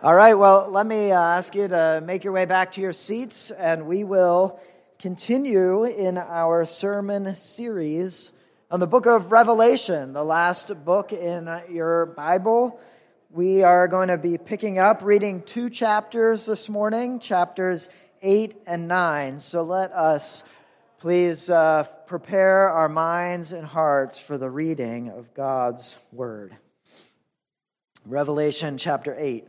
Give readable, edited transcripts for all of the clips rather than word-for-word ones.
All right, well, let me ask you to make your way back to your seats, and we will continue in our sermon series on the book of Revelation, the last book in your Bible. We are going to be picking up reading 2 chapters this morning, chapters 8 and 9. So let us please prepare our minds and hearts for the reading of God's Word. Revelation chapter 8.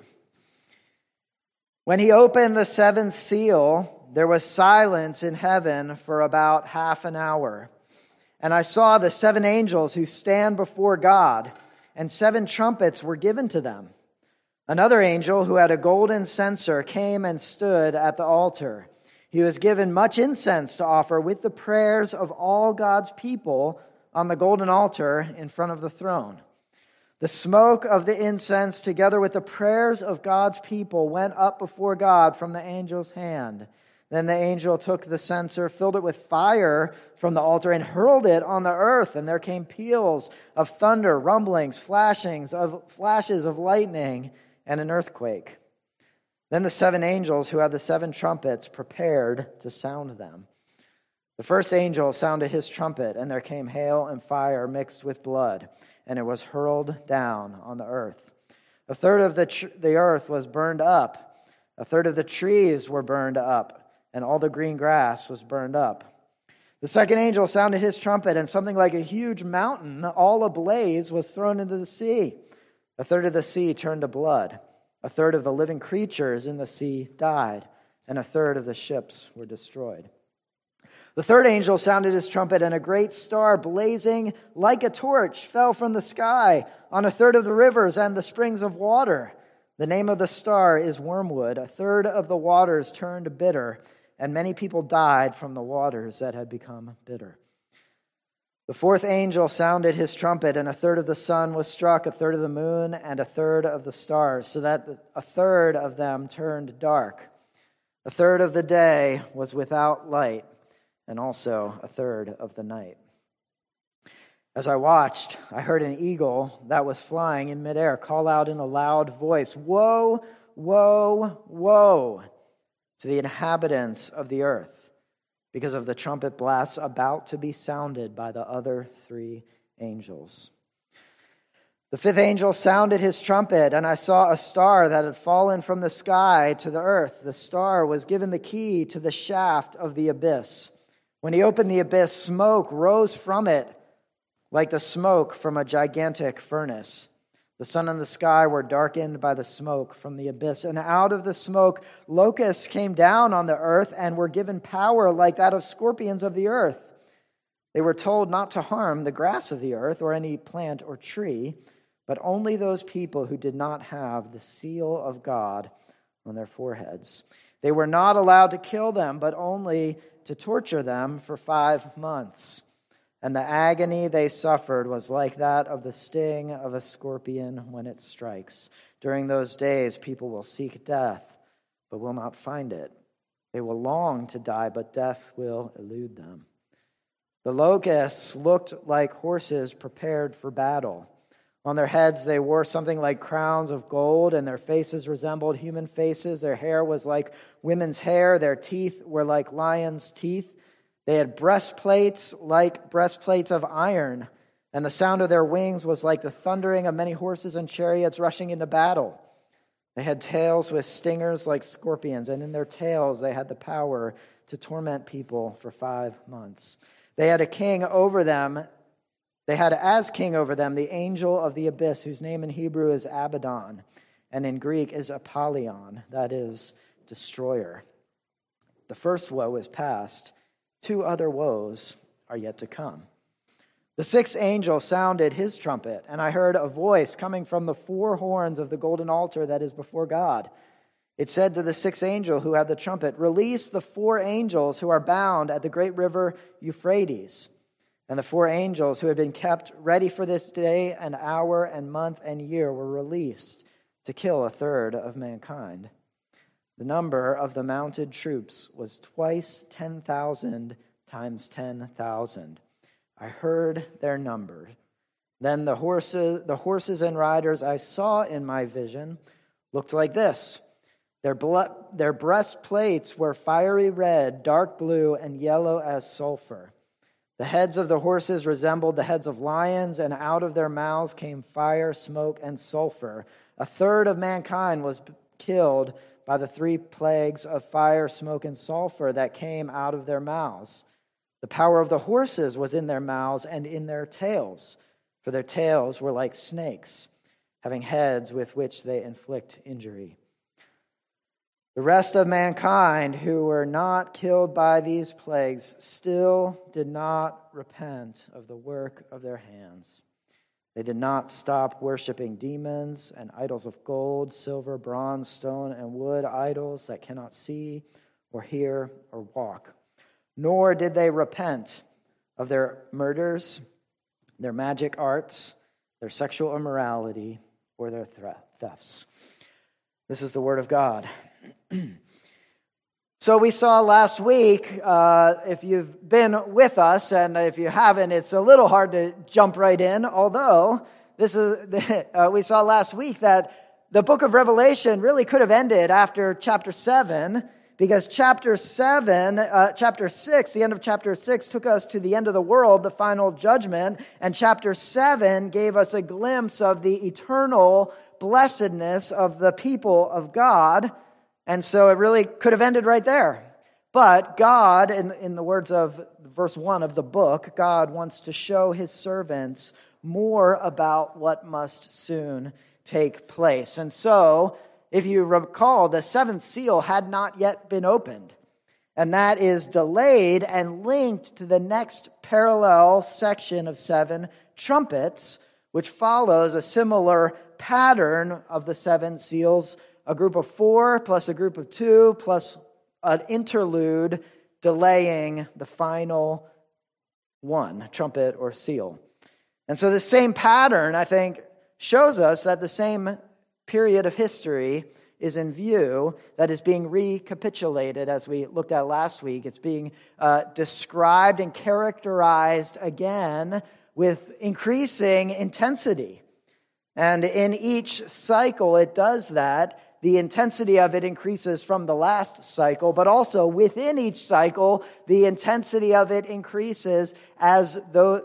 When he opened the seventh seal, there was silence in heaven for about half an hour. And I saw the 7 angels who stand before God, and 7 trumpets were given to them. Another angel who had a golden censer came and stood at the altar. He was given much incense to offer with the prayers of all God's people on the golden altar in front of the throne. The smoke of the incense, together with the prayers of God's people, went up before God from the angel's hand. Then the angel took the censer, filled it with fire from the altar, and hurled it on the earth. And there came peals of thunder, rumblings, flashes of lightning, and an earthquake. Then the 7 angels who had the 7 trumpets prepared to sound them. The first angel sounded his trumpet, and there came hail and fire mixed with blood, and it was hurled down on the earth. A third of the earth was burned up. A third of the trees were burned up, and all the green grass was burned up. The second angel sounded his trumpet, and something like a huge mountain, all ablaze, was thrown into the sea. A third of the sea turned to blood. A third of the living creatures in the sea died, and a third of the ships were destroyed. The third angel sounded his trumpet, and a great star, blazing like a torch, fell from the sky on a third of the rivers and the springs of water. The name of the star is Wormwood. A third of the waters turned bitter, and many people died from the waters that had become bitter. The fourth angel sounded his trumpet, and a third of the sun was struck, a third of the moon, and a third of the stars, so that a third of them turned dark. A third of the day was without light, and also a third of the night. As I watched, I heard an eagle that was flying in midair call out in a loud voice, "Woe, woe, woe to the inhabitants of the earth, because of the trumpet blasts about to be sounded by the other 3 angels." The 5th angel sounded his trumpet, and I saw a star that had fallen from the sky to the earth. The star was given the key to the shaft of the abyss. When he opened the abyss, smoke rose from it like the smoke from a gigantic furnace. The sun and the sky were darkened by the smoke from the abyss, and out of the smoke locusts came down on the earth and were given power like that of scorpions of the earth. They were told not to harm the grass of the earth or any plant or tree, but only those people who did not have the seal of God on their foreheads. They were not allowed to kill them, but only to torture them for 5 months. And the agony they suffered was like that of the sting of a scorpion when it strikes. During those days, people will seek death, but will not find it. They will long to die, but death will elude them. The locusts looked like horses prepared for battle. On their heads they wore something like crowns of gold, and their faces resembled human faces. Their hair was like women's hair. Their teeth were like lions' teeth. They had breastplates like breastplates of iron, and the sound of their wings was like the thundering of many horses and chariots rushing into battle. They had tails with stingers like scorpions, and in their tails they had the power to torment people for 5 months. They had a king over them. They had as king over them the angel of the abyss, whose name in Hebrew is Abaddon, and in Greek is Apollyon, that is, destroyer. The first woe is past. 2 other woes are yet to come. The 6th angel sounded his trumpet, and I heard a voice coming from the 4 horns of the golden altar that is before God. It said to the 6th angel who had the trumpet, "Release the 4 angels who are bound at the great river Euphrates." And the 4 angels who had been kept ready for this day and hour and month and year were released to kill a third of mankind. The number of the mounted troops was twice 10,000 times 10,000. I heard their number. Then the horses and riders I saw in my vision looked like this. Their breastplates were fiery red, dark blue, and yellow as sulfur. The heads of the horses resembled the heads of lions, and out of their mouths came fire, smoke, and sulfur. A third of mankind was killed by the 3 plagues of fire, smoke, and sulfur that came out of their mouths. The power of the horses was in their mouths and in their tails, for their tails were like snakes, having heads with which they inflict injury. The rest of mankind who were not killed by these plagues still did not repent of the work of their hands. They did not stop worshiping demons and idols of gold, silver, bronze, stone, and wood, idols that cannot see or hear or walk. Nor did they repent of their murders, their magic arts, their sexual immorality, or their thefts. This is the word of God. So we saw last week, if you've been with us, and if you haven't, it's a little hard to jump right in, although we saw last week that the book of Revelation really could have ended after chapter 7, because chapter 6, the end of chapter 6 took us to the end of the world, the final judgment, and chapter 7 gave us a glimpse of the eternal blessedness of the people of God. And so it really could have ended right there. But God, in the words of verse 1 of the book, God wants to show his servants more about what must soon take place. And so, if you recall, the 7th seal had not yet been opened. And that is delayed and linked to the next parallel section of 7 trumpets, which follows a similar pattern of the 7 seals. A group of 4 plus a group of 2 plus an interlude delaying the final one, trumpet or seal. And so the same pattern, I think, shows us that the same period of history is in view, that is being recapitulated as we looked at last week. It's being described and characterized again with increasing intensity. And in each cycle it does that. The intensity of it increases from the last cycle, but also within each cycle, the intensity of it increases as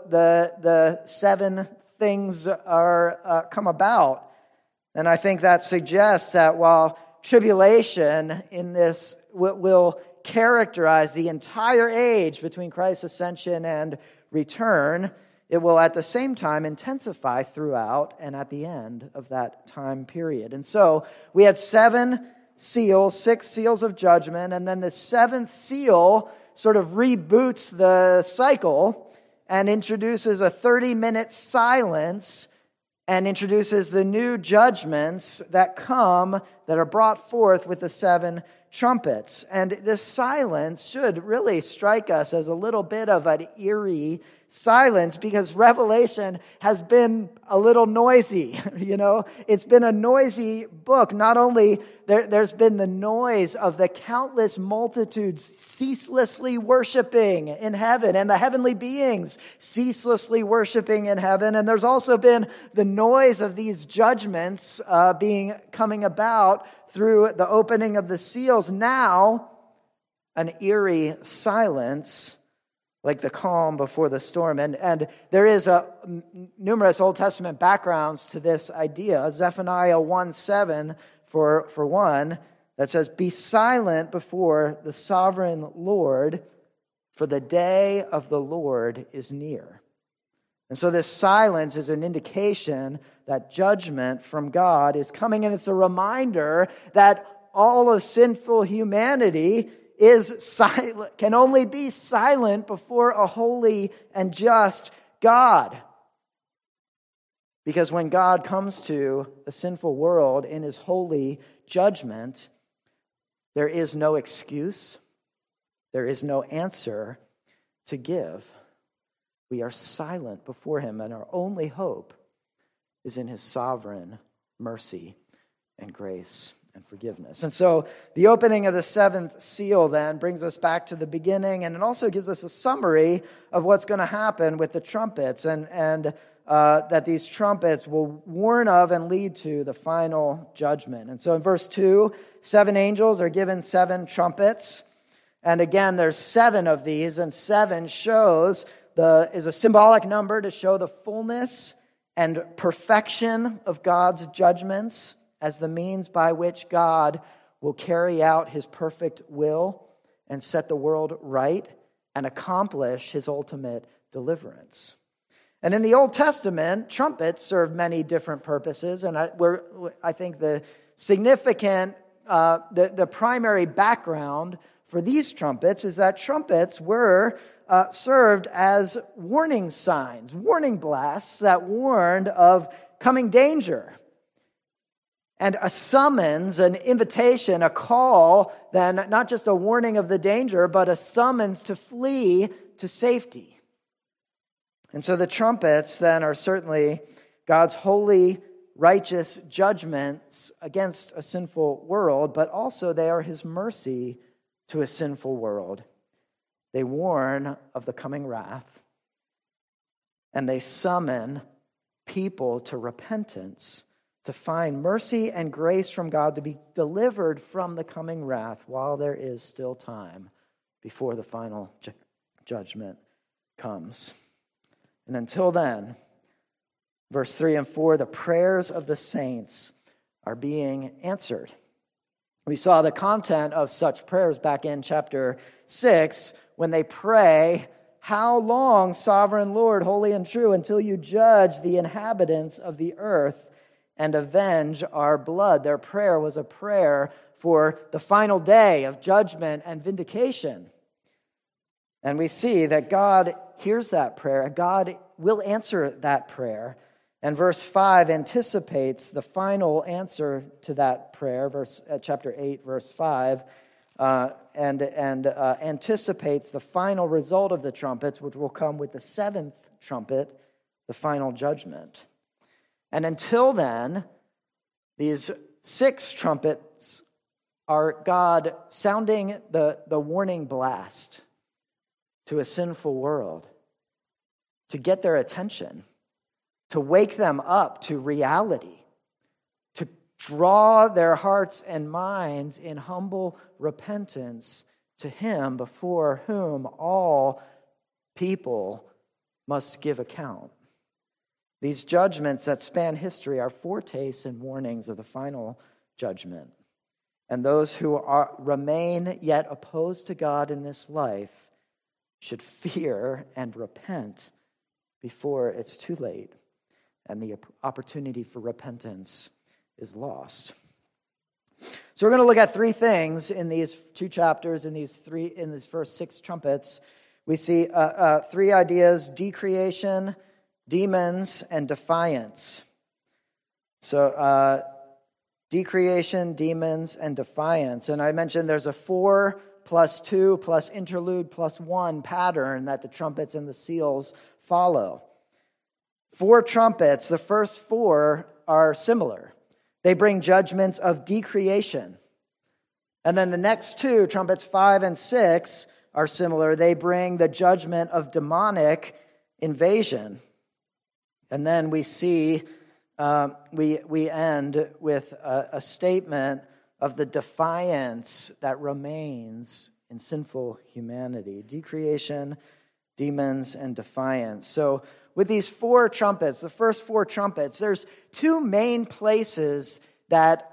the 7 things are come about. And I think that suggests that while tribulation in this will characterize the entire age between Christ's ascension and return, it will at the same time intensify throughout and at the end of that time period. And so we had 7 seals, 6 seals of judgment, and then the 7th seal sort of reboots the cycle and introduces a 30-minute silence and introduces the new judgments that come, that are brought forth with the 7 trumpets. And this silence should really strike us as a little bit of an eerie silence, because Revelation has been a little noisy. It's been a noisy book. Not only there's been the noise of the countless multitudes ceaselessly worshiping in heaven, and the heavenly beings ceaselessly worshiping in heaven, and there's also been the noise of these judgments coming about through the opening of the seals. Now, an eerie silence, like the calm before the storm. And there is numerous Old Testament backgrounds to this idea. Zephaniah 1:7, for one, that says, "Be silent before the sovereign Lord, for the day of the Lord is near." And so this silence is an indication that judgment from God is coming, and it's a reminder that all of sinful humanity can only be silent before a holy and just God. Because when God comes to a sinful world in his holy judgment, there is no excuse, there is no answer to give. We are silent before him, and our only hope is in his sovereign mercy and grace and forgiveness. And so the opening of the 7th seal then brings us back to the beginning, and it also gives us a summary of what's going to happen with the trumpets. And that these trumpets will warn of and lead to the final judgment. And so in verse 2, 7 angels are given 7 trumpets. And again, there's 7 of these, and 7 is a symbolic number to show the fullness and perfection of God's judgments as the means by which God will carry out his perfect will and set the world right and accomplish his ultimate deliverance. And in the Old Testament, trumpets serve many different purposes, and I think the significant, the primary background for these trumpets is that trumpets were served as warning signs, warning blasts that warned of coming danger. And a summons, an invitation, a call, then not just a warning of the danger, but a summons to flee to safety. And so the trumpets then are certainly God's holy, righteous judgments against a sinful world, but also they are his mercy to a sinful world. They warn of the coming wrath, and they summon people to repentance, to find mercy and grace from God, to be delivered from the coming wrath while there is still time before the final judgment comes. And until then, verse 3 and 4, the prayers of the saints are being answered. We saw the content of such prayers back in chapter 6 when they pray, "How long, sovereign Lord, holy and true, until you judge the inhabitants of the earth and avenge our blood?" Their prayer was a prayer for the final day of judgment and vindication. And we see that God hears that prayer. God will answer that prayer. And verse 5 anticipates the final answer to that prayer, chapter 8, verse 5, and anticipates the final result of the trumpets, which will come with the 7th trumpet, the final judgment. And until then, these 6 trumpets are God sounding the warning blast to a sinful world to get their attention, to wake them up to reality, to draw their hearts and minds in humble repentance to him before whom all people must give account. These judgments that span history are foretastes and warnings of the final judgment. And those who remain yet opposed to God in this life should fear and repent before it's too late and the opportunity for repentance is lost. So we're going to look at 3 things in these 2 chapters, in these first 6 trumpets. We see 3 ideas: decreation, demons, and defiance. So decreation, demons, and defiance. And I mentioned there's a 4 plus 2 plus interlude plus 1 pattern that the trumpets and the seals follow. 4 trumpets, the first 4 are similar. They bring judgments of decreation. And then the next 2, trumpets 5 and 6, are similar. They bring the judgment of demonic invasion. And then we see, we end with a statement of the defiance that remains in sinful humanity. Decreation, demons, and defiance. So with these 4 trumpets, the first 4 trumpets, there's 2 main places that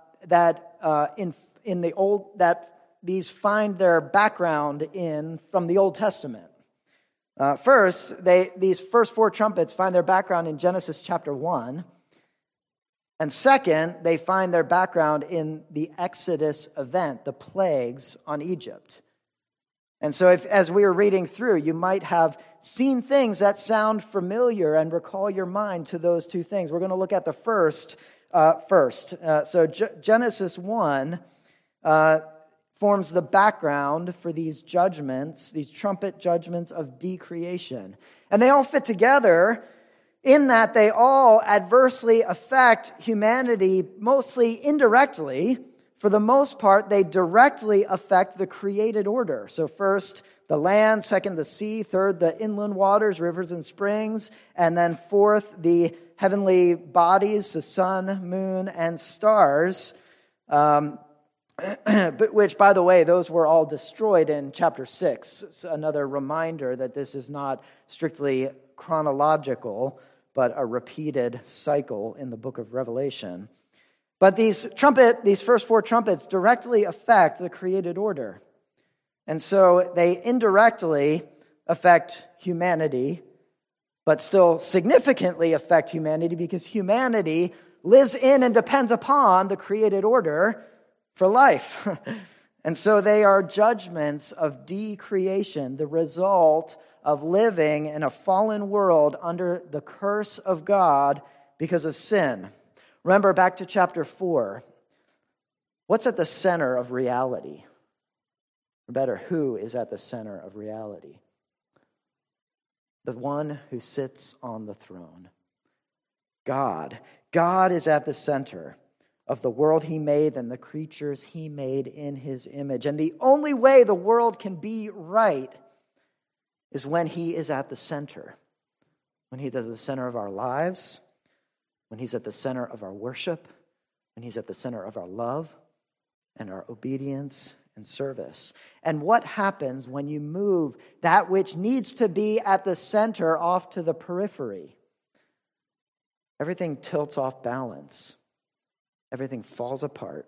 these find their background in from the Old Testament. First, these first 4 trumpets find their background in Genesis chapter 1. And second, they find their background in the Exodus event, the plagues on Egypt. And so as we were reading through, you might have seen things that sound familiar and recall your mind to those 2 things. We're going to look at the first. Genesis 1 forms the background for these judgments, these trumpet judgments of decreation. And they all fit together in that they all adversely affect humanity, mostly indirectly. for the most part, they directly affect the created order. So first, the land, second, the sea, third, the inland waters, rivers and springs, and then fourth, the heavenly bodies, the sun, moon, and stars, but which, by the way, those were all destroyed in chapter 6. It's another reminder that this is not strictly chronological, but a repeated cycle in the book of Revelation. But these first 4 trumpets directly affect the created order. And so they indirectly affect humanity, but still significantly affect humanity because humanity lives in and depends upon the created order for life. And so they are judgments of decreation, the result of living in a fallen world under the curse of God because of sin. Remember back to chapter 4. What's at the center of reality? Or better, who is at the center of reality? The one who sits on the throne. God. God is at the center of the world he made and the creatures he made in his image. And the only way the world can be right is when he is at the center. When he's at the center of our lives, when he's at the center of our worship, when he's at the center of our love and our obedience and service. And what happens when you move that which needs to be at the center off to the periphery? Everything tilts off balance. Everything falls apart.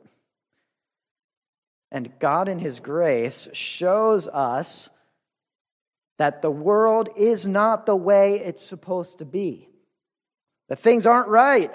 And God in his grace shows us that the world is not the way it's supposed to be. That things aren't right.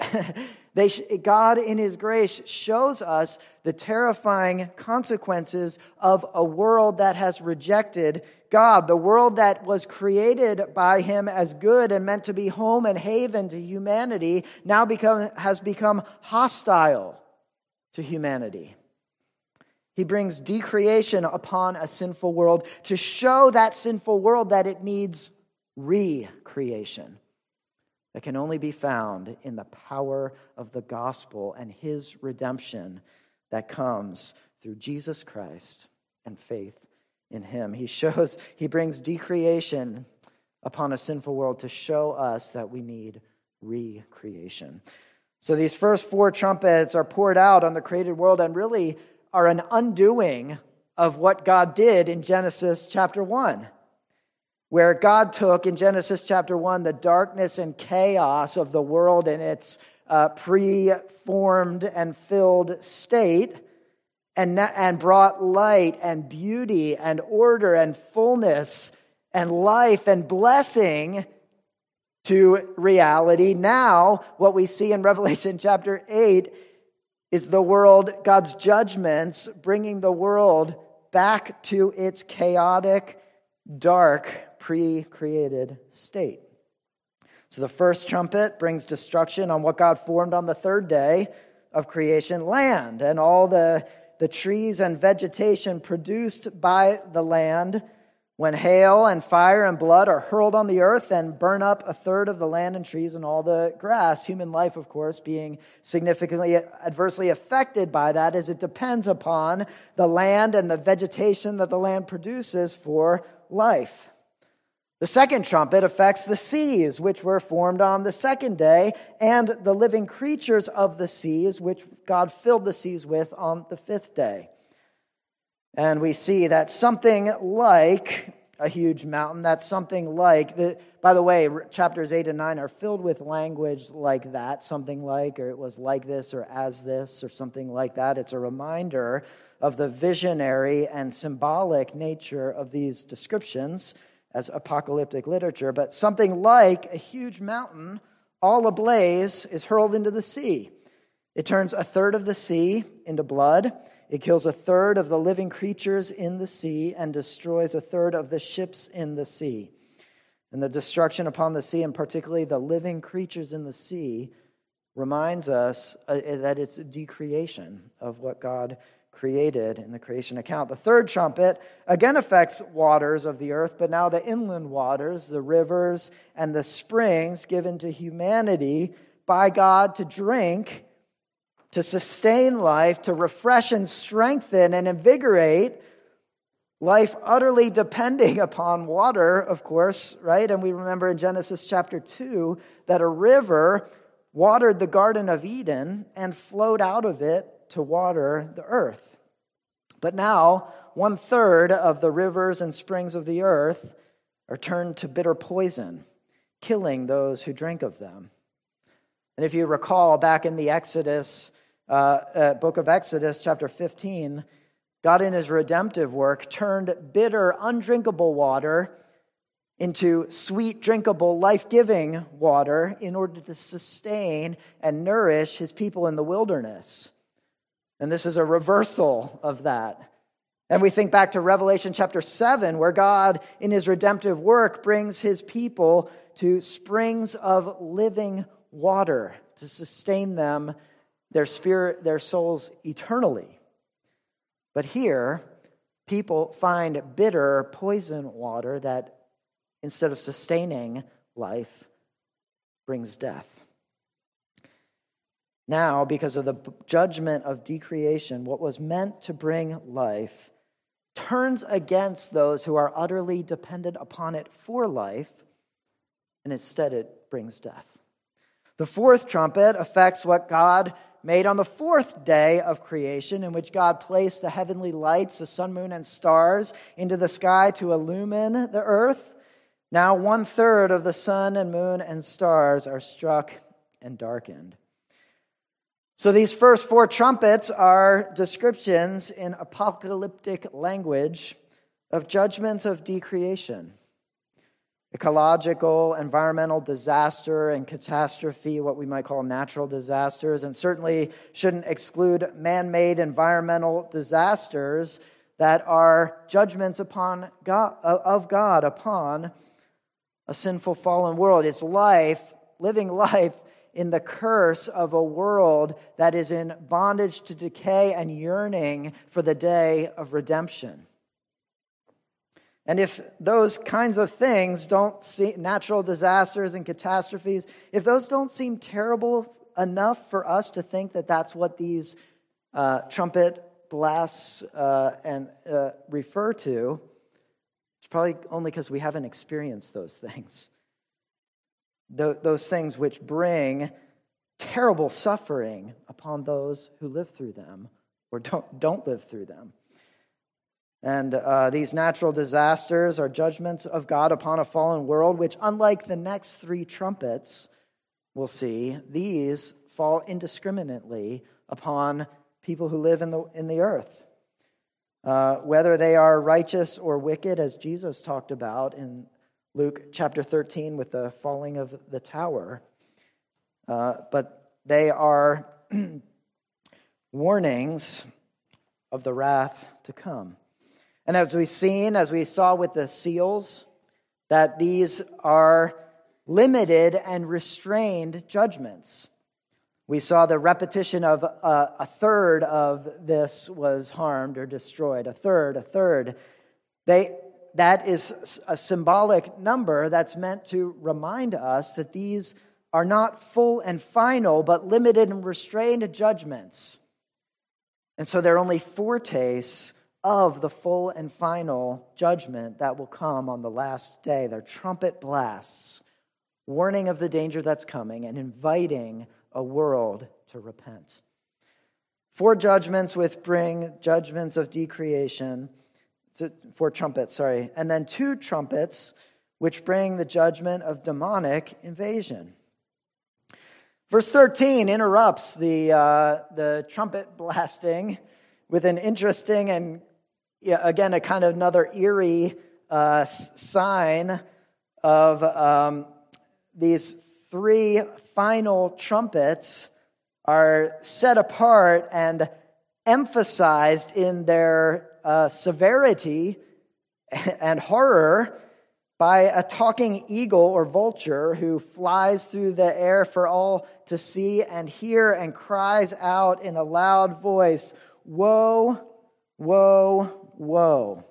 God in his grace shows us the terrifying consequences of a world that has rejected God. The world that was created by him as good and meant to be home and haven to humanity now has become hostile to humanity. He brings decreation upon a sinful world to show that sinful world that it needs recreation that can only be found in the power of the gospel and his redemption that comes through Jesus Christ and faith in him. He brings decreation upon a sinful world to show us that we need recreation. So these first 4 trumpets are poured out on the created world and really are an undoing of what God did in Genesis chapter 1. Where God took, in Genesis chapter 1, the darkness and chaos of the world in its pre-formed and filled state, and brought light and beauty and order and fullness and life and blessing to reality. Now, what we see in Revelation chapter 8 is the world, God's judgments, bringing the world back to its chaotic, dark, pre-created state. So the first trumpet brings destruction on what God formed on the 3rd day of creation, land, and all the trees and vegetation produced by the land when hail and fire and blood are hurled on the earth and burn up a third of the land and trees and all the grass. Human life, of course, being significantly adversely affected by that as it depends upon the land and the vegetation that the land produces for life. The second trumpet affects the seas, which were formed on the 2nd day, and the living creatures of the seas, which God filled the seas with on the 5th day. And we see that something like a huge mountain, that's something like, by the way, chapters 8 and 9 are filled with language like that, something like, or it was like this, or as this, or something like that. It's a reminder of the visionary and symbolic nature of these descriptions as apocalyptic literature, but something like a huge mountain, all ablaze, is hurled into the sea. It turns a third of the sea into blood. It kills a third of the living creatures in the sea and destroys a third of the ships in the sea. And the destruction upon the sea, and particularly the living creatures in the sea, reminds us that it's a decreation of what God created in the creation account. The third trumpet again affects waters of the earth, but now the inland waters, the rivers and the springs given to humanity by God to drink, to sustain life, to refresh and strengthen and invigorate life, utterly depending upon water, of course, right? And we remember in Genesis chapter 2 that a river watered the Garden of Eden and flowed out of it to water the earth. But now, 1/3 of the rivers and springs of the earth are turned to bitter poison, killing those who drink of them. And if you recall back in the book of Exodus, chapter 15, God in his redemptive work turned bitter, undrinkable water into sweet, drinkable, life-giving water in order to sustain and nourish his people in the wilderness. And this is a reversal of that. And we think back to Revelation chapter 7, where God in his redemptive work brings his people to springs of living water to sustain them, their spirit, their souls eternally. But here, people find bitter poison water that, instead of sustaining life, brings death. Now, because of the judgment of decreation, what was meant to bring life turns against those who are utterly dependent upon it for life, and instead it brings death. The fourth trumpet affects what God made on the fourth day of creation, in which God placed the heavenly lights, the sun, moon, and stars, into the sky to illumine the earth. Now 1/3 of the sun and moon and stars are struck and darkened. So these first four trumpets are descriptions in apocalyptic language of judgments of decreation. Ecological, environmental disaster and catastrophe, what we might call natural disasters, and certainly shouldn't exclude man-made environmental disasters that are judgments upon God, of God upon a sinful, fallen world. It's life, living life in the curse of a world that is in bondage to decay and yearning for the day of redemption. And if those kinds of things don't seem, natural disasters and catastrophes, if those don't seem terrible enough for us to think that that's what these trumpet blasts refer to, it's probably only because we haven't experienced those things. Those things which bring terrible suffering upon those who live through them or don't live through them. And these natural disasters are judgments of God upon a fallen world, which, unlike the next three trumpets, we'll see, these fall indiscriminately upon people who live in the earth. Whether they are righteous or wicked, as Jesus talked about in Luke chapter 13 with the falling of the tower. But they are warnings of the wrath to come. And as we saw with the seals, that these are limited and restrained judgments. We saw the repetition of a third of this was harmed or destroyed. A third. That is a symbolic number that's meant to remind us that these are not full and final, but limited and restrained judgments. And so they're only foretastes of the full and final judgment that will come on the last day. They're trumpet blasts, warning of the danger that's coming and inviting a world to repent. Four judgments which bring judgments of decreation, four trumpets, and then two trumpets which bring the judgment of demonic invasion. Verse 13 interrupts the trumpet blasting with an interesting and, again, a kind of another eerie sign of these three final trumpets are set apart and emphasized in their severity and horror by a talking eagle or vulture who flies through the air for all to see and hear and cries out in a loud voice, "Woe, woe, woe.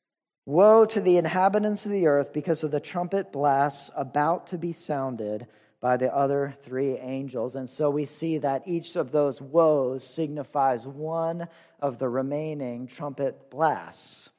Woe to the inhabitants of the earth because of the trumpet blasts about to be sounded, by the other three angels. And so we see that each of those woes signifies one of the remaining trumpet blasts.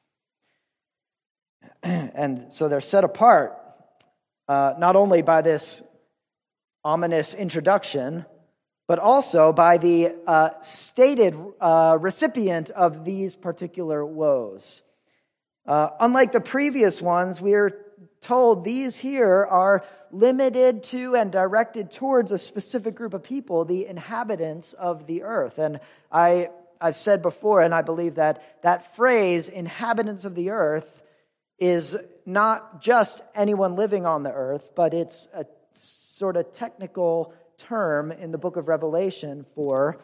And so they're set apart not only by this ominous introduction, but also by the stated recipient of these particular woes. Unlike the previous ones, we are told these here are limited to and directed towards a specific group of people, the inhabitants of the earth. And I've said before, and I believe that phrase, inhabitants of the earth, is not just anyone living on the earth, but it's a sort of technical term in the book of Revelation for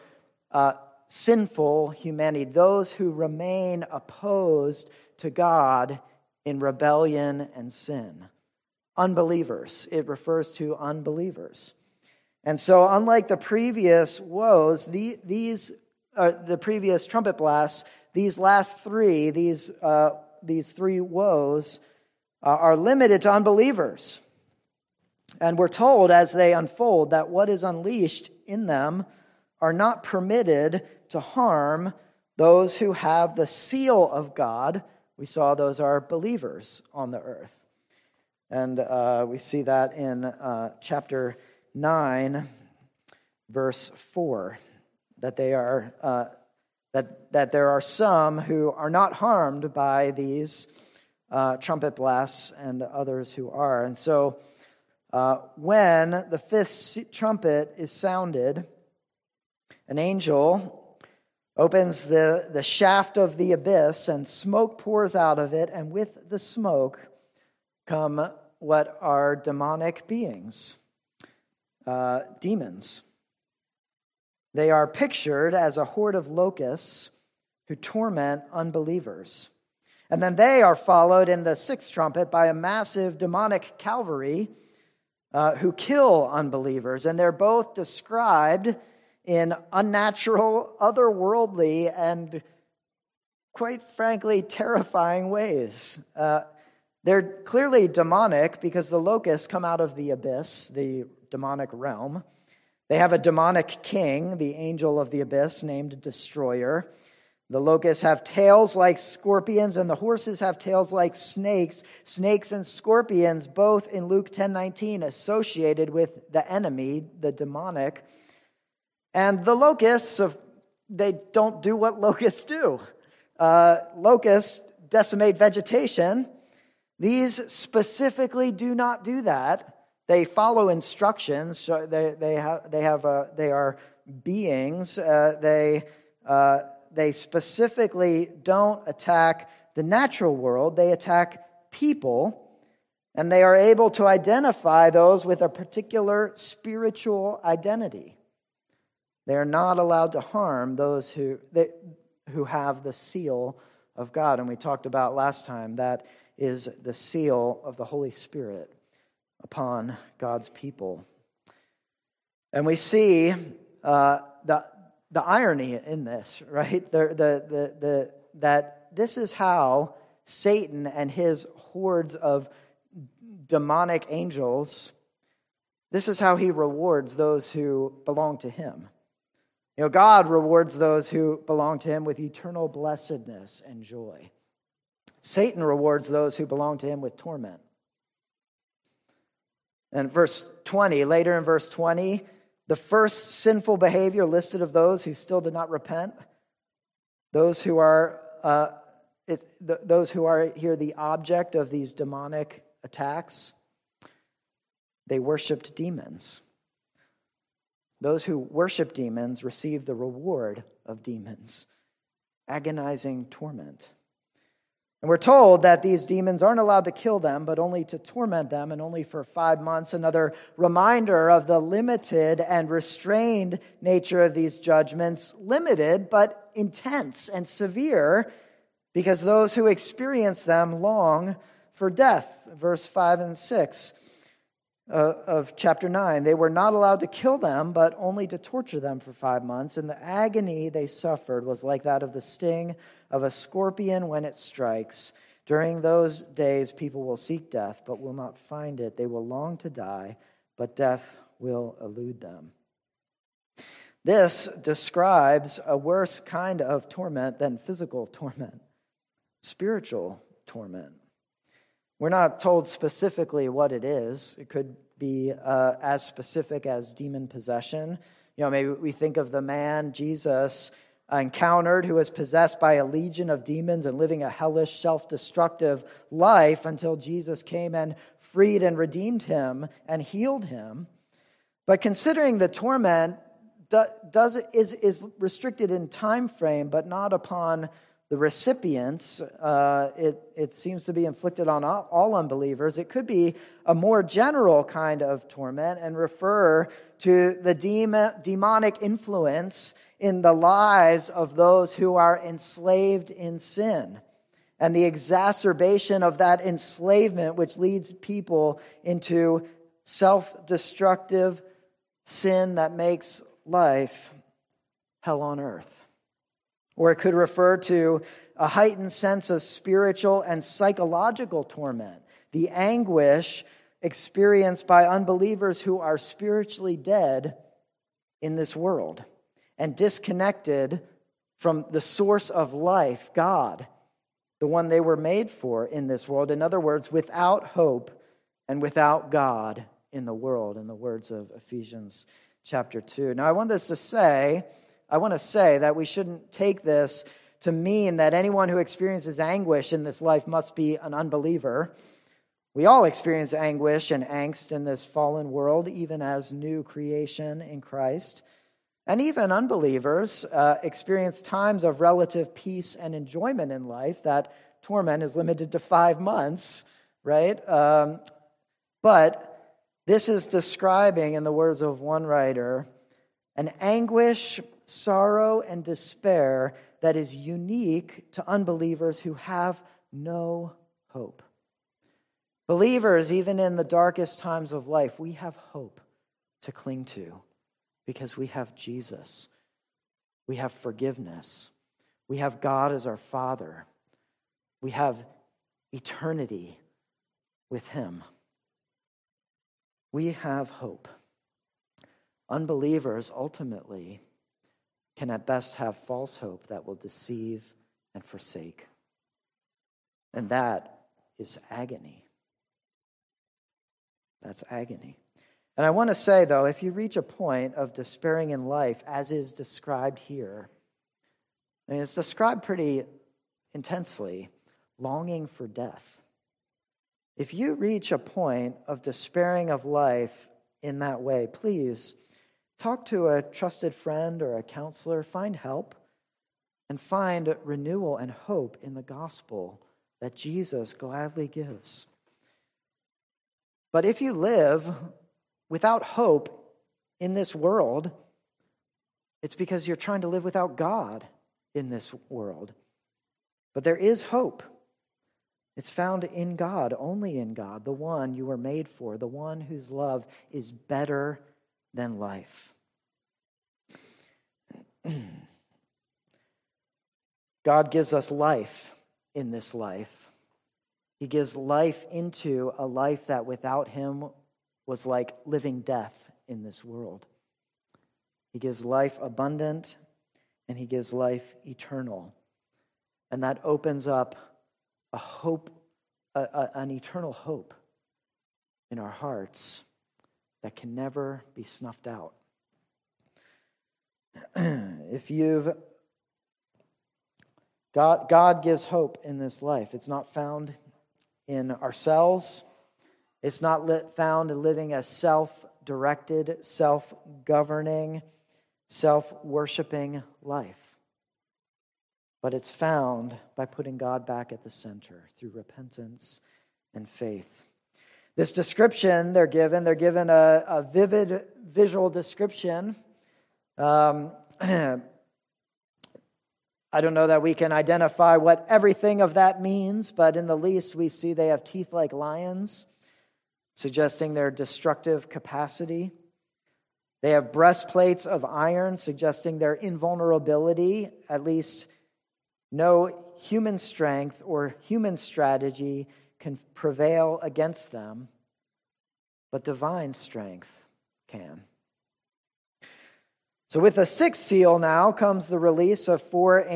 sinful humanity, those who remain opposed to God in rebellion and sin. Unbelievers. It refers to unbelievers. And so unlike the previous woes, the previous trumpet blasts, these last three, these three woes are limited to unbelievers. And we're told as they unfold that what is unleashed in them are not permitted to harm those who have the seal of God. We saw those are believers on the earth. And we see that in chapter 9, verse 4, that they are that there are some who are not harmed by these trumpet blasts and others who are. And so when the fifth trumpet is sounded, an angel opens the shaft of the abyss, and smoke pours out of it, and with the smoke come what are demonic beings, demons. They are pictured as a horde of locusts who torment unbelievers. And then they are followed in the sixth trumpet by a massive demonic cavalry who kill unbelievers. And they're both described in unnatural, otherworldly, and quite frankly, terrifying ways. They're clearly demonic because the locusts come out of the abyss, the demonic realm. They have a demonic king, the angel of the abyss, named Destroyer. The locusts have tails like scorpions, and the horses have tails like snakes. Snakes and scorpions, both in Luke 10:19, associated with the enemy, the demonic. And the locusts, they don't do what locusts do. Locusts decimate vegetation. These specifically do not do that. They follow instructions. So they are beings. They specifically don't attack the natural world. They attack people, and they are able to identify those with a particular spiritual identity. They are not allowed to harm those who have the seal of God. And we talked about last time that is the seal of the Holy Spirit upon God's people. And we see the irony in this, right? That this is how Satan and his hordes of demonic angels, this is how he rewards those who belong to him. You know, God rewards those who belong to him with eternal blessedness and joy. Satan rewards those who belong to him with torment. And verse 20, later in verse 20, the first sinful behavior listed of those who still did not repent, those who are here the object of these demonic attacks, they worshipped demons. Those who worship demons receive the reward of demons, agonizing torment. And we're told that these demons aren't allowed to kill them, but only to torment them, and only for 5 months. Another reminder of the limited and restrained nature of these judgments, limited but intense and severe, because those who experience them long for death. Verse 5 and 6 of chapter 9. They were not allowed to kill them, but only to torture them for 5 months. And the agony they suffered was like that of the sting of a scorpion when it strikes. During those days, people will seek death, but will not find it. They will long to die, but death will elude them. This describes a worse kind of torment than physical torment, spiritual torment. We're not told specifically what it is. It could be as specific as demon possession. Maybe we think of the man Jesus encountered who was possessed by a legion of demons and living a hellish, self-destructive life until Jesus came and freed and redeemed him and healed him. But considering the torment is restricted in time frame, but not upon the recipients, it seems to be inflicted on all unbelievers. It could be a more general kind of torment and refer to the demonic influence in the lives of those who are enslaved in sin, and the exacerbation of that enslavement which leads people into self-destructive sin that makes life hell on earth. Or it could refer to a heightened sense of spiritual and psychological torment, the anguish experienced by unbelievers who are spiritually dead in this world and disconnected from the source of life, God, the one they were made for in this world. In other words, without hope and without God in the world, in the words of Ephesians chapter 2. Now, I want to say that we shouldn't take this to mean that anyone who experiences anguish in this life must be an unbeliever. We all experience anguish and angst in this fallen world, even as new creation in Christ. And even unbelievers experience times of relative peace and enjoyment in life. That torment is limited to 5 months, right? But this is describing, in the words of one writer, an anguish, sorrow, and despair that is unique to unbelievers who have no hope. Believers, even in the darkest times of life, we have hope to cling to because we have Jesus. We have forgiveness. We have God as our Father. We have eternity with Him. We have hope. Unbelievers ultimately can at best have false hope that will deceive and forsake. And that is agony. That's agony. And I want to say, though, if you reach a point of despairing in life, as is described here, it's described pretty intensely, longing for death. If you reach a point of despairing of life in that way, please talk to a trusted friend or a counselor, find help, and find renewal and hope in the gospel that Jesus gladly gives. But if you live without hope in this world, it's because you're trying to live without God in this world. But there is hope. It's found in God, only in God, the one you were made for, the one whose love is better than life. God gives us life in this life. He gives life into a life that without Him was like living death in this world. He gives life abundant, and He gives life eternal. And that opens up a hope, an eternal hope in our hearts that can never be snuffed out. God gives hope in this life. It's not found in ourselves. It's not found in living a self-directed, self-governing, self-worshiping life. But it's found by putting God back at the center through repentance and faith. This description they're given a vivid visual description. I don't know that we can identify what everything of that means, but in the least we see they have teeth like lions, suggesting their destructive capacity. They have breastplates of iron, suggesting their invulnerability, at least no human strength or human strategy can prevail against them, but divine strength can. So with the sixth seal now comes the release of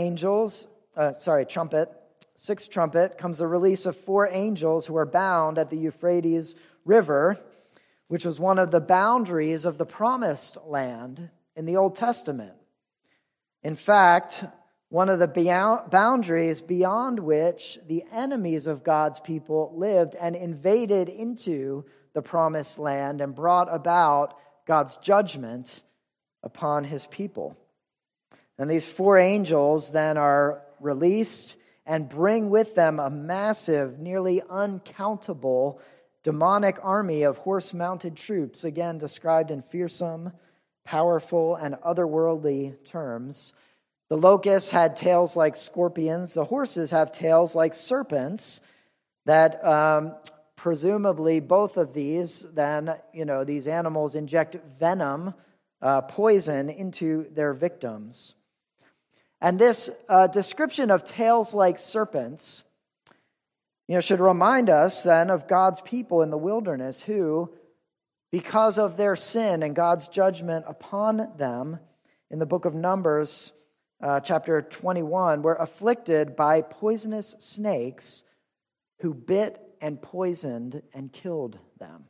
sixth trumpet comes the release of 4 angels who are bound at the Euphrates River, which was one of the boundaries of the promised land in the Old Testament. In fact, one of the boundaries beyond which the enemies of God's people lived and invaded into the promised land and brought about God's judgment upon his people. And these 4 angels then are released and bring with them a massive, nearly uncountable demonic army of horse-mounted troops, again described in fearsome, powerful, and otherworldly terms. The locusts had tails like scorpions. The horses have tails like serpents. That presumably both of these, then, these animals inject venom, poison into their victims. And this description of tails like serpents, should remind us then of God's people in the wilderness who, because of their sin and God's judgment upon them, in the book of Numbers, chapter 21, were afflicted by poisonous snakes who bit and poisoned and killed them.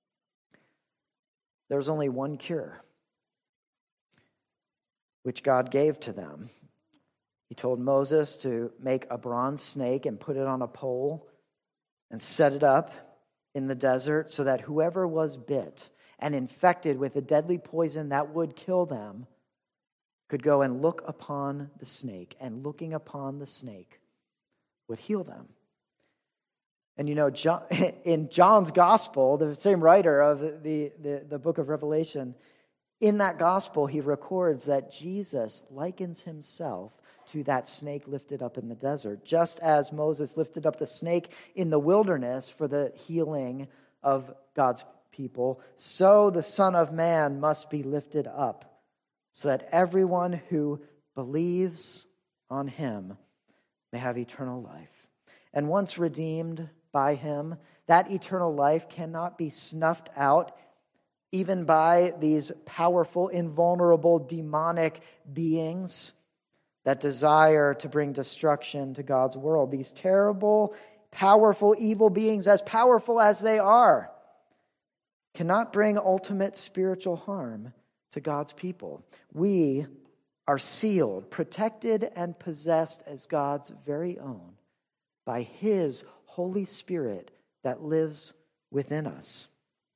There was only one cure, which God gave to them. He told Moses to make a bronze snake and put it on a pole and set it up in the desert so that whoever was bit and infected with a deadly poison that would kill them could go and look upon the snake, and looking upon the snake would heal them. And in John's gospel, the same writer of the book of Revelation, in that gospel, he records that Jesus likens himself to that snake lifted up in the desert. Just as Moses lifted up the snake in the wilderness for the healing of God's people, so the Son of Man must be lifted up, so that everyone who believes on him may have eternal life. And once redeemed by him, that eternal life cannot be snuffed out even by these powerful, invulnerable, demonic beings that desire to bring destruction to God's world. These terrible, powerful, evil beings, as powerful as they are, cannot bring ultimate spiritual harm to God's people. We are sealed, protected, and possessed as God's very own by his Holy Spirit that lives within us.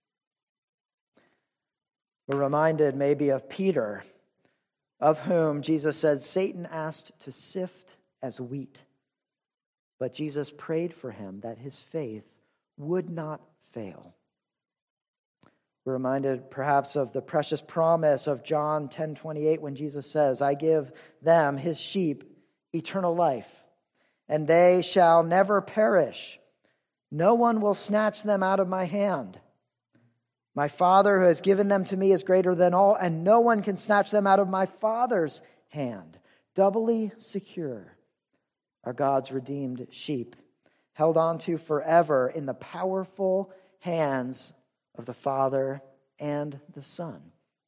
We're reminded maybe of Peter, of whom Jesus says Satan asked to sift as wheat. But Jesus prayed for him that his faith would not fail. We're reminded perhaps of the precious promise of John 10:28 when Jesus says, I give them, his sheep, eternal life, and they shall never perish. No one will snatch them out of my hand. My Father who has given them to me is greater than all, and no one can snatch them out of my Father's hand. Doubly secure are God's redeemed sheep, held on to forever in the powerful hands of the Father and the Son.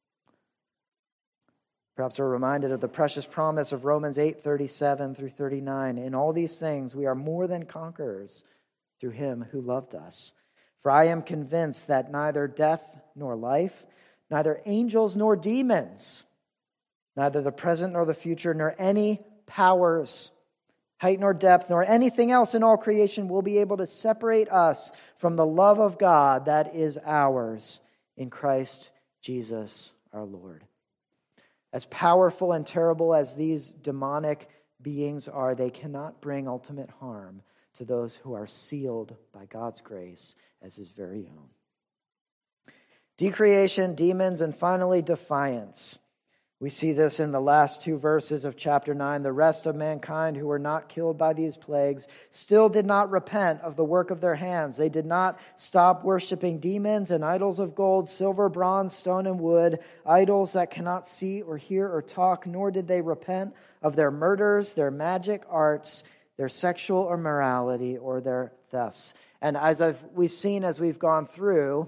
Perhaps we're reminded of the precious promise of Romans 8:37 through 39. In all these things we are more than conquerors through him who loved us. For I am convinced that neither death nor life, neither angels nor demons, neither the present nor the future, nor any powers, height nor depth, nor anything else in all creation will be able to separate us from the love of God that is ours in Christ Jesus our Lord. As powerful and terrible as these demonic beings are, they cannot bring ultimate harm to those who are sealed by God's grace as his very own. Decreation, demons, and finally defiance. We see this in the last 2 verses of chapter 9. The rest of mankind who were not killed by these plagues still did not repent of the work of their hands. They did not stop worshiping demons and idols of gold, silver, bronze, stone, and wood, idols that cannot see or hear or talk, nor did they repent of their murders, their magic arts, their sexual immorality, or their thefts. And as we've seen as we've gone through,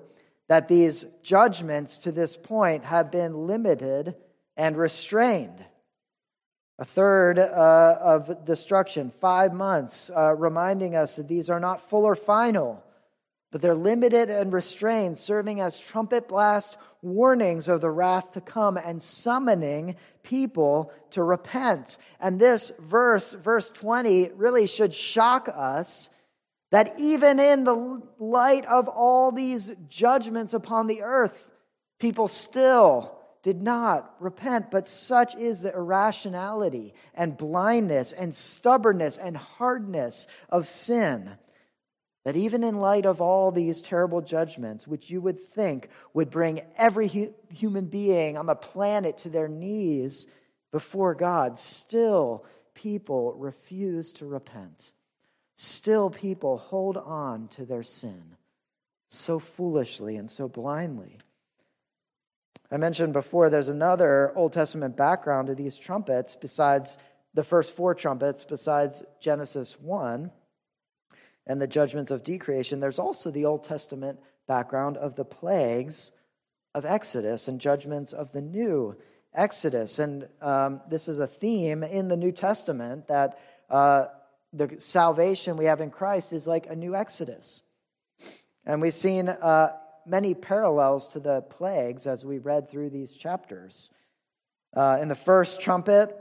that these judgments to this point have been limited and restrained. A third of destruction, 5 months, reminding us that these are not full or final, but they're limited and restrained, serving as trumpet blast warnings of the wrath to come and summoning people to repent. And this verse 20, really should shock us that even in the light of all these judgments upon the earth, people still did not repent. But such is the irrationality and blindness and stubbornness and hardness of sin, that even in light of all these terrible judgments, which you would think would bring every human being on the planet to their knees before God, still people refuse to repent. Still people hold on to their sin so foolishly and so blindly. I mentioned before there's another Old Testament background to these trumpets besides the first 4 trumpets, besides Genesis 1 and the judgments of decreation. There's also the Old Testament background of the plagues of Exodus and judgments of the new Exodus. And this is a theme in the New Testament that the salvation we have in Christ is like a new Exodus. And we've seen many parallels to the plagues as we read through these chapters. In the first trumpet,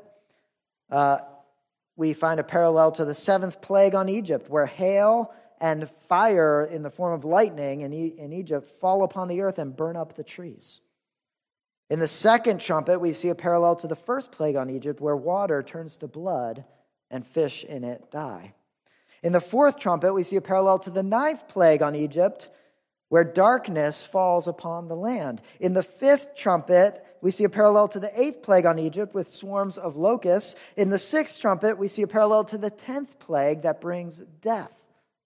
we find a parallel to the 7th plague on Egypt, where hail and fire in the form of lightning in Egypt fall upon the earth and burn up the trees. In the second trumpet, we see a parallel to the first plague on Egypt, where water turns to blood and fish in it die. In the fourth trumpet, we see a parallel to the 9th plague on Egypt, where darkness falls upon the land. In the 5th trumpet, we see a parallel to the 8th plague on Egypt with swarms of locusts. In the 6th trumpet, we see a parallel to the 10th plague that brings death.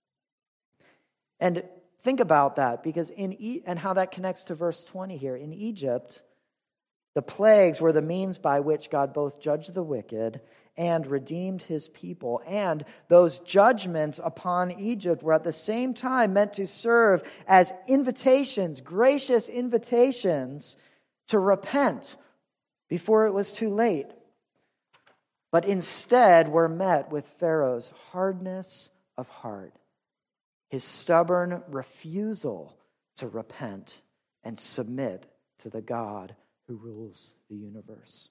And think about that, because and how that connects to verse 20 here. In Egypt, the plagues were the means by which God both judged the wicked and redeemed his people. And those judgments upon Egypt were at the same time meant to serve as invitations, gracious invitations to repent before it was too late. But instead were met with Pharaoh's hardness of heart, his stubborn refusal to repent and submit to the God who rules the universe.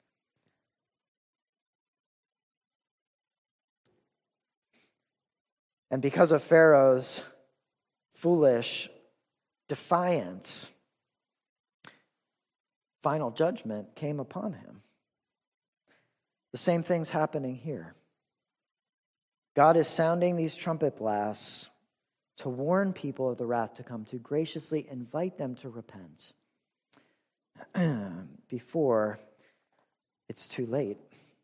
And because of Pharaoh's foolish defiance, final judgment came upon him. The same thing's happening here. God is sounding these trumpet blasts to warn people of the wrath to come, to graciously invite them to repent before it's too late.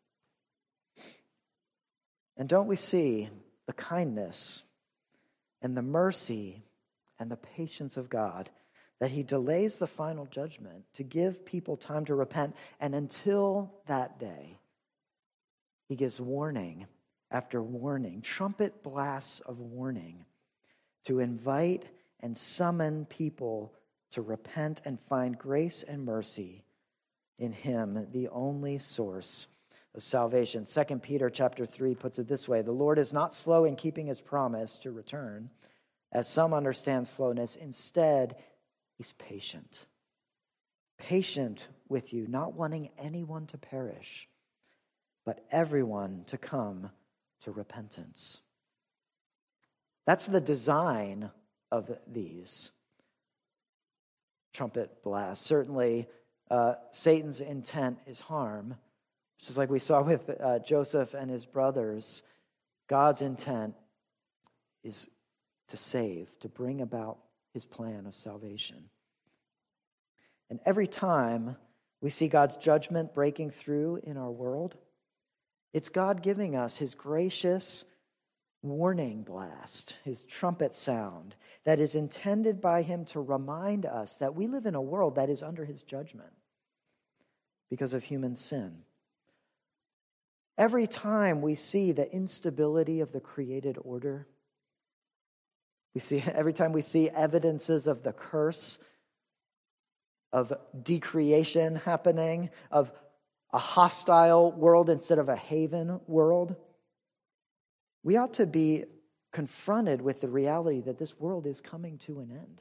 And don't we see the kindness and the mercy and the patience of God, that he delays the final judgment to give people time to repent, and until that day, he gives warning after warning, trumpet blasts of warning, to invite and summon people to repent and find grace and mercy in him, the only source of salvation. 2 Peter chapter 3 puts it this way: the Lord is not slow in keeping his promise to return, as some understand slowness. Instead, he's patient with you, not wanting anyone to perish, but everyone to come to repentance. That's the design of these trumpet blasts. Certainly, Satan's intent is harm. Just like we saw with Joseph and his brothers, God's intent is to save, to bring about his plan of salvation. And every time we see God's judgment breaking through in our world, it's God giving us his gracious warning blast, his trumpet sound, that is intended by him to remind us that we live in a world that is under his judgment because of human sin. Every time we see the instability of the created order, Every time we see evidences of the curse, of decreation happening, of a hostile world instead of a haven world, we ought to be confronted with the reality that this world is coming to an end.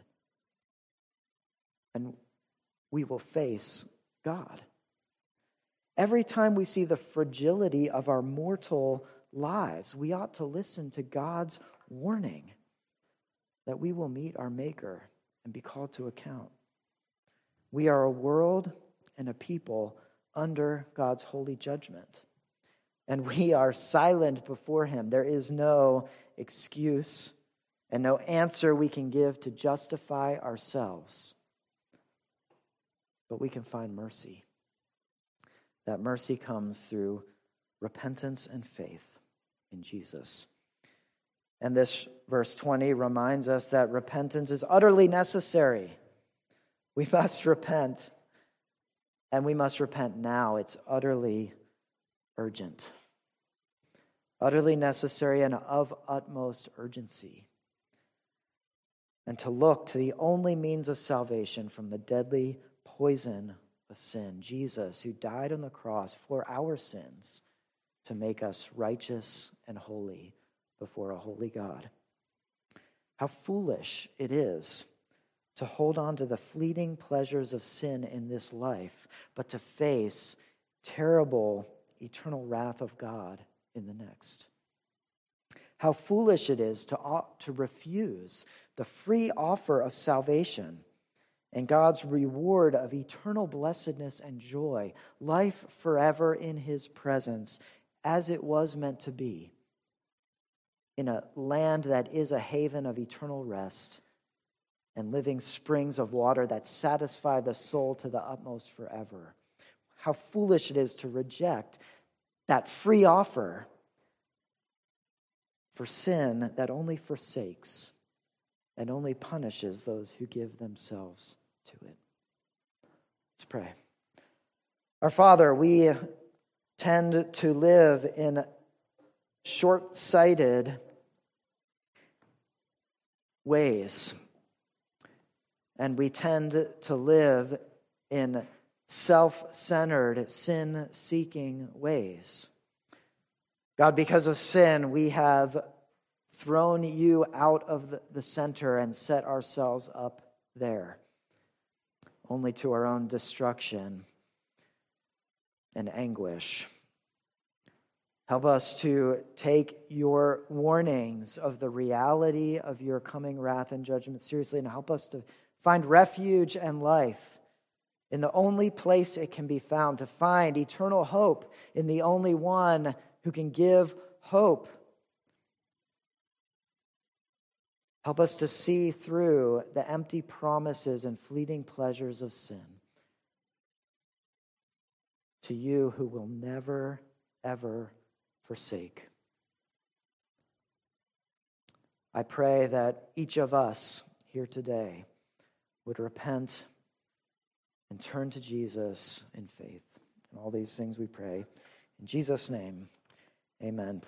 And we will face God. Every time we see the fragility of our mortal lives, we ought to listen to God's warning that we will meet our Maker and be called to account. We are a world and a people under God's holy judgment, and we are silent before Him. There is no excuse and no answer we can give to justify ourselves, but we can find mercy. That mercy comes through repentance and faith in Jesus. And this verse 20 reminds us that repentance is utterly necessary. We must repent, and we must repent now. It's utterly urgent, utterly necessary, and of utmost urgency. And to look to the only means of salvation from the deadly poison of sin, Jesus, who died on the cross for our sins to make us righteous and holy before a holy God. How foolish it is to hold on to the fleeting pleasures of sin in this life, but to face terrible eternal wrath of God in the next. How foolish it is to refuse the free offer of salvation and God's reward of eternal blessedness and joy, life forever in His presence, as it was meant to be, in a land that is a haven of eternal rest and living springs of water that satisfy the soul to the utmost forever. How foolish it is to reject that free offer for sin that only forsakes and only punishes those who give themselves to it. Let's pray. Our Father, we tend to live in short-sighted ways, and we tend to live in self-centered, sin-seeking ways. God, because of sin, we have thrown you out of the center and set ourselves up there, only to our own destruction and anguish. Help us to take your warnings of the reality of your coming wrath and judgment seriously, and help us to find refuge and life in the only place it can be found, to find eternal hope in the only one who can give hope. Help us to see through the empty promises and fleeting pleasures of sin to you who will never, ever forsake. I pray that each of us here today would repent and turn to Jesus in faith. And all these things we pray in Jesus' name. Amen.